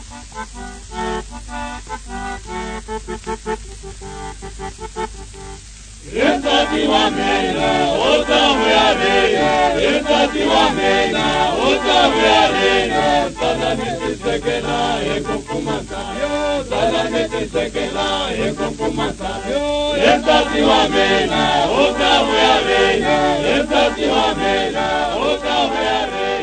Entra-te uma meia, outra areia. Entra-te uma meia, outra areia. Sadamente se que lá é com fumaça. Sadamente se que lá é com fumaça. Entra-te uma meia, outra areia. Entra-te uma meia, outra areia.